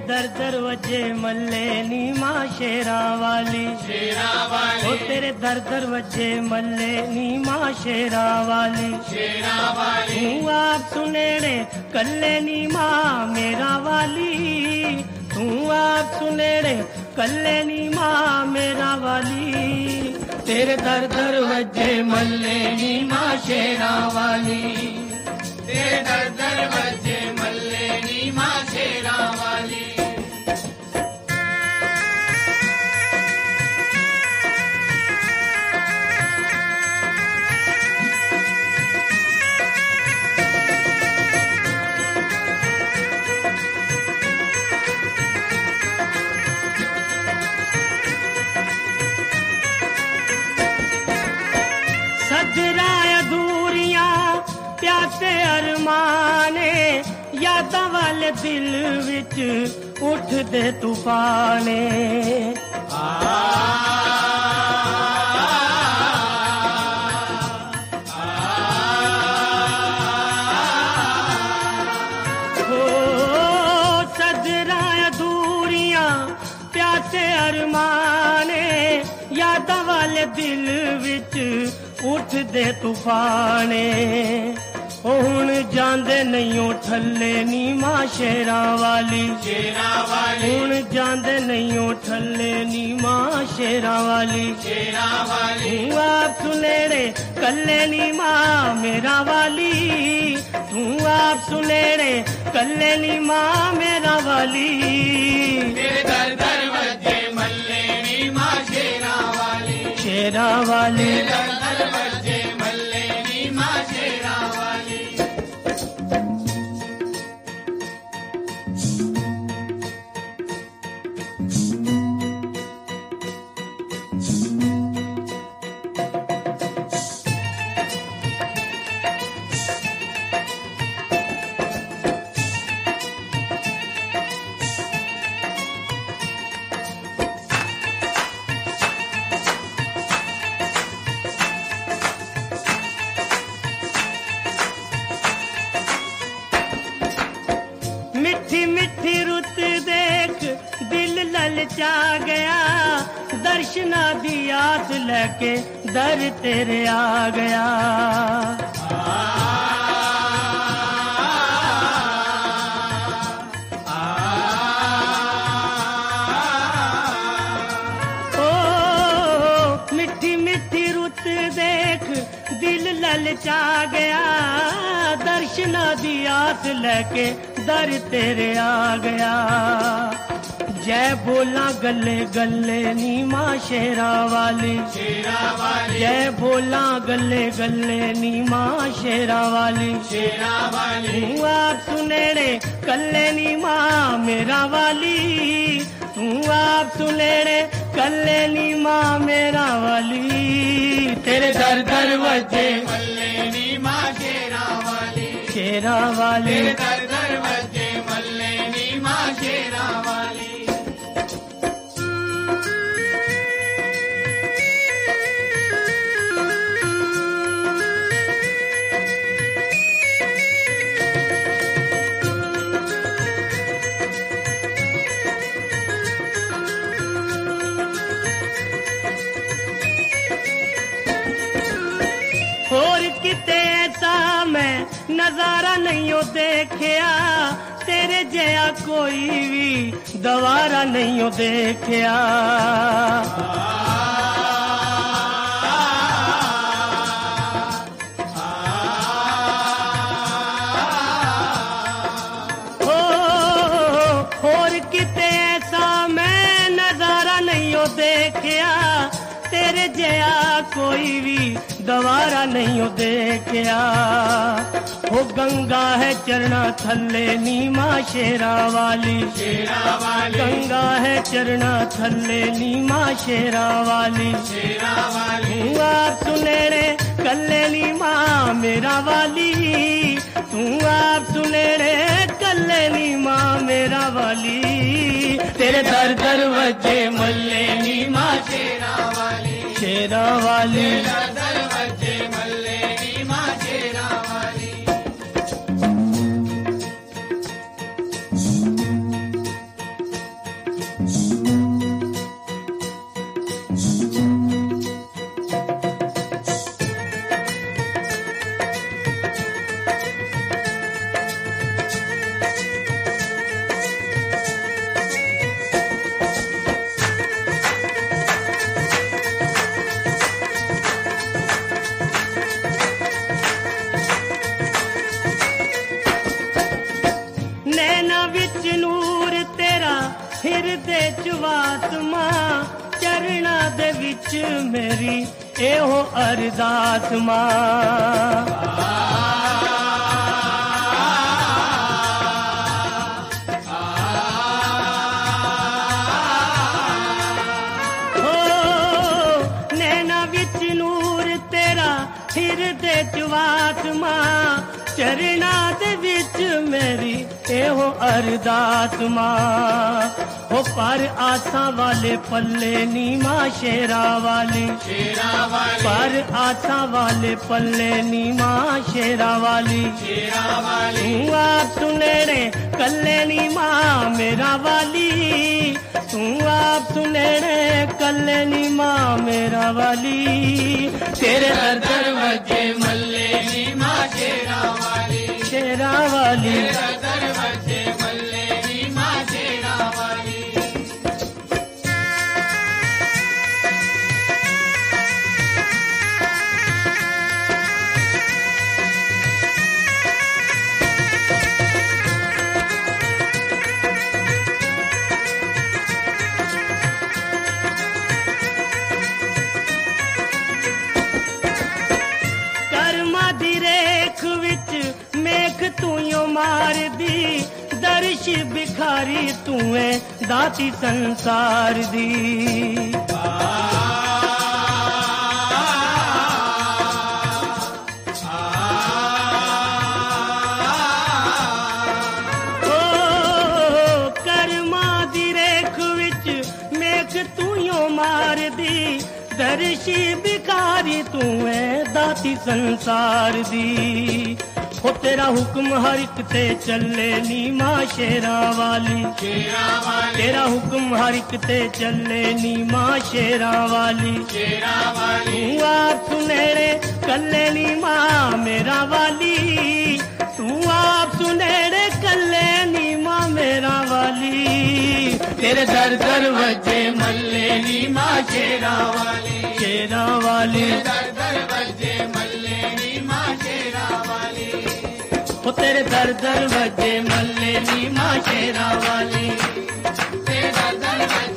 दर दर वजे मल्ले नी मां शेरा वाली, शेरा वाली, ओ तेरे दर दर वजे मल्ले नी मां शेरा वाली, शेरा वाली, तू आप सुनेड़े कल्ले नी मां मेरा वाली, तू आप सुनेड़े कल्ले नी मां मेरा वाली, तेरे दर दर वजे मल्ले नी मां शेरा वाली, तेरे दर दर वजे मल्ले नी मां शेरा वाली। सजरा अधूरियां प्यासे अरमाने, यादां वाले दिल विच उठदे तूफाने, सजरा अधूरियां प्यासे अरमाने, यादां वाले दिल विच उठदे तूफाने, हुण जांदे नहीं ठल्ले नी मां शेरा वाली, शेरा वाली, हुण जांदे नहीं ठल्ले नी मां शेरा वाली, शेरा वाली, तू आप सुनेड़े कल्ले नी मां मेरा वाली, तू आप सुनेड़े कल्ले नी मां मेरा वाली, तेरे दर दर वजे मल्ले नी मां शेरा वाली, शेरा वाली, तेरे दर दर वजे मल्ले नी मां शेरा वाली। मिठी मिठी रुत देख दिल ललचा गया, दर्शना दी आस लेके दर तेरे आ गया, ओ मिठी मिठी रुत देख दिल ललचा गया, दर्शना दी आस लेके दर तेरे आ गया, जय बोला गले गले नी मां शेरा वाली, शेरा वाली, जय बोला गले गले नी मां शेरा वाली, शेरा वाली, तू आप सुनेड़े कल्ले नी मां मेरा वाली, तू आप सुनेड़े कल्ले नी मां मेरा वाली, तेरे दर दर वजे मल्ले नी मां शेरा वाली, शेरा वाली, तेरे दर दर वजे मल्ले नी मां शेरा वाली। और किते ऐसा मैं नजारा नहीं हो देखिया, तेरे जया कोई भी गवारा नहीं हो देखिया, और किते ऐसा मैं नजारा नहीं हो देखिया, तेरे जया कोई भी गवारा नहीं हो देखिया, वो गंगा है चरना थल्ले नी मां शेरा वाली, शेरा वाली, गंगा है चरना थल्ले नी मां शेरा वाली, शेरा वाली, तू आप सुनेड़े कल्ले नी मां मेरा वाली, तू आप सुनेड़े कल्ले नी मां मेरा वाली, तेरे दर दर वजे मल्ले नी मां शेरा वाली, शेरा वाली, तेरे दर दर वजे मल्ले नी मां शेरा वाली। मेरी एहो अरदास मां। हिरदे चवात मां चरना दे विच मेरी एहो अरदास मां। हो पर आसा वाले पल्ले नी मां शेरा वाली, पर आसा वाले पल्ले नी मां शेरा वाली। तू आप सुनेड़े कल्ले नी मां मेरा वाली, तू आप सुनेड़े कल्ले नी मां मेरा वाली। तेरे दर वजे मल्ले नी मां शेरा वाली, शेरा वाली। दर वजे मल्ले नी मां शेरा वाली। मेघ तूं मार दी दर्श बिखारी तूं दाती संसार दी। कर्मा दी रेख विच मेघ तूं मार दी दर्श बिखारी तूं दाती संसार दी। हो तेरा हुक्म हर एक ते चले नी मां शेरा वाली, तेरा हुक्म हर एक ते चले नी मां शेरा वाली। तू आप सुनेड़े कल्ले नी मां मेरा वाली, तू आप सुनेड़े कल्ले नी मां मेरा वाली। तेरे दर दर वजे मल्ले नी मां शेरा वाली, शेरा वाली। दर वजे मल्ले नी मां शेरा वाली। हो तेरे दर दर वजे मल्ले नी मां शेरा वाली, तेरा दर वजे